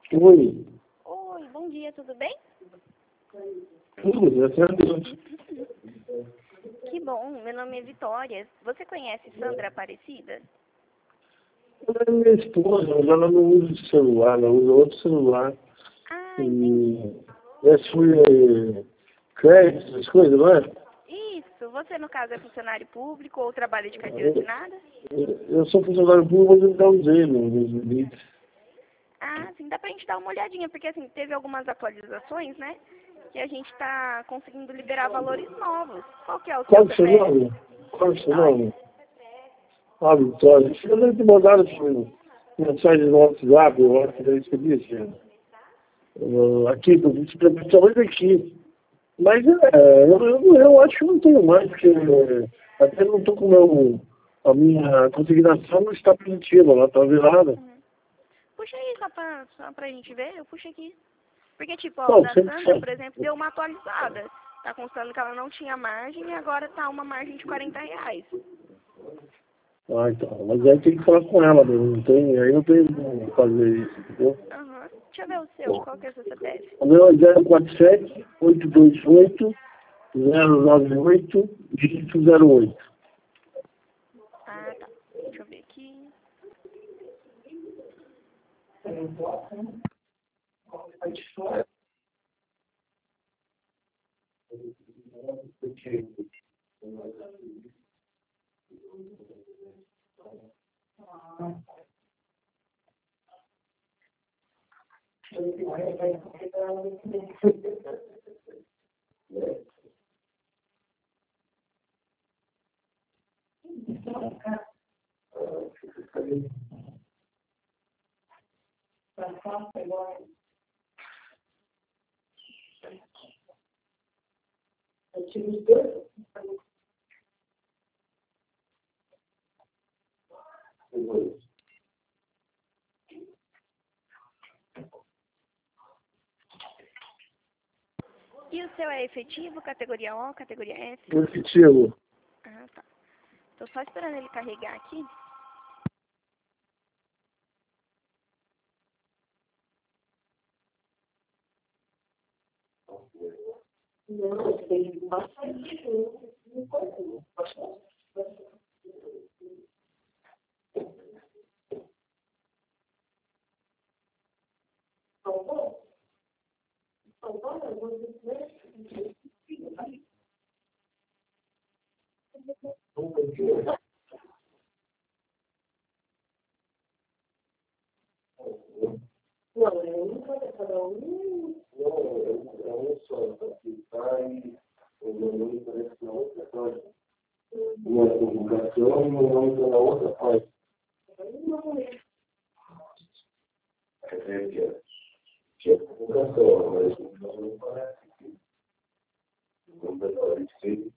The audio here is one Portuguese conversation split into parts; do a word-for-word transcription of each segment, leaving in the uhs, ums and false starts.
Oi. Oi, bom dia, tudo bem? Tudo, graças a Deus. Que bom, meu nome é Vitória. Você conhece Sandra Aparecida? Ela é minha esposa, mas ela não usa esse celular, ela usa outro celular. Ah, entendi. E essa foi é, crédito, essas coisas, não é? Isso, você no caso é funcionário público ou trabalha de carteira assinada? Eu, eu sou funcionário público, mas eu ainda usei nos limites. Ah, sim, dá pra gente dar uma olhadinha, porque assim, teve algumas atualizações, né? Que a gente tá conseguindo liberar valores novos. Qual que é o seu Qual é o seu C P F? nome? Qual é o seu Vitória. nome? Ah, Vitória. Eu não te mandaram assim, mensagem no WhatsApp, eu acho que eu recebi assim. Uh, aqui, principalmente aqui. Mas é, eu, eu, eu acho que não tenho mais, porque é, até não estou com o meu, a minha consignação não está primitiva, ela está virada. Uhum. Puxa aí só pra, só pra gente ver, eu puxo aqui. Porque, tipo, ó, o Não, da sempre Sandra, foi. por exemplo, deu uma atualizada. Tá constando que ela não tinha margem e agora tá uma margem de quarenta reais. Ah, então, mas aí tem que falar com ela mesmo, não tem, aí não tem como fazer isso, entendeu? Aham. Deixa eu ver o seu. Qual que é o seu C P F? O meu é zero quatro sete, oito dois oito, zero nove oito, dígito zero oito. Ah, tá. Deixa eu ver aqui. E o seu é efetivo, categoria O, categoria F? Positivo. Ah, tá. Tô só esperando ele carregar aqui. Uma divulgação e o nome da outra parte. Quer dizer que é que é divulgação, mas não parece que não deve ser.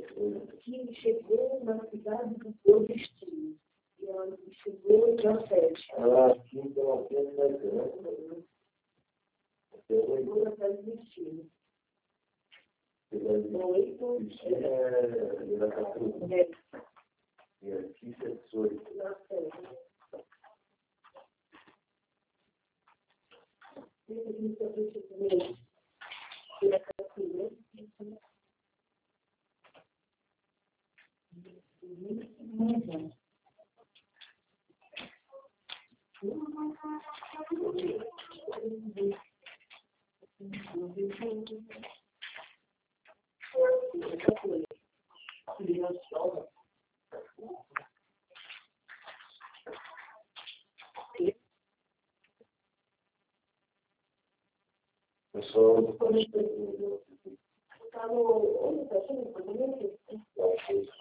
que chegou na cidade do seu destino. E ela chegou em Jafete. Ah, aqui então apenas vai ter. Chegou na cidade do destino. Oito. Destino é Iracatu. É. E aqui sensores. Esse aqui no seu destino. Iracatu, né? Pessoal, Está no... Onde está?